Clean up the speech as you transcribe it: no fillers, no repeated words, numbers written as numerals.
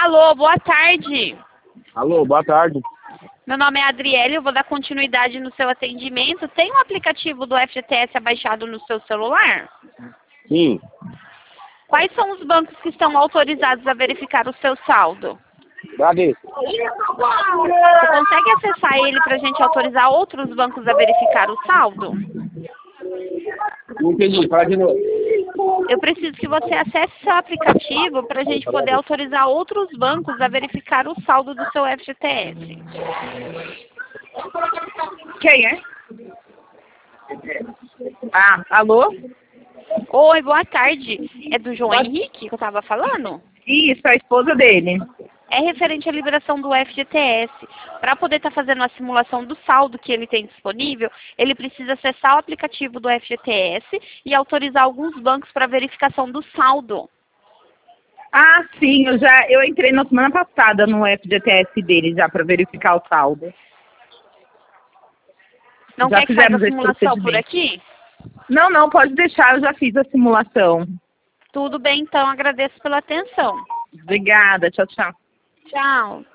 Alô, boa tarde. Alô, boa tarde. Meu nome é Adriele, eu vou dar continuidade no seu atendimento. Tem um aplicativo do FGTS abaixado no seu celular? Sim. Quais são os bancos que estão autorizados a verificar o seu saldo? Cadê? Você consegue acessar ele para a gente autorizar outros bancos a verificar o saldo? Não entendi, fala de novo. Eu preciso que você acesse seu aplicativo para a gente poder autorizar outros bancos a verificar o saldo do seu FGTS. Quem é? Ah, alô? Oi, boa tarde. É do João Henrique que eu estava falando? Isso, a esposa dele. É referente à liberação do FGTS. Para poder estar fazendo a simulação do saldo que ele tem disponível, ele precisa acessar o aplicativo do FGTS e autorizar alguns bancos para verificação do saldo. Ah, sim, eu entrei na semana passada no FGTS dele já para verificar o saldo. Não Já quer que faça a fizemos esse simulação por procedimento. aqui? Não, pode deixar, eu já fiz a simulação. Tudo bem, então. Agradeço pela atenção. Obrigada, tchau, tchau. Tchau.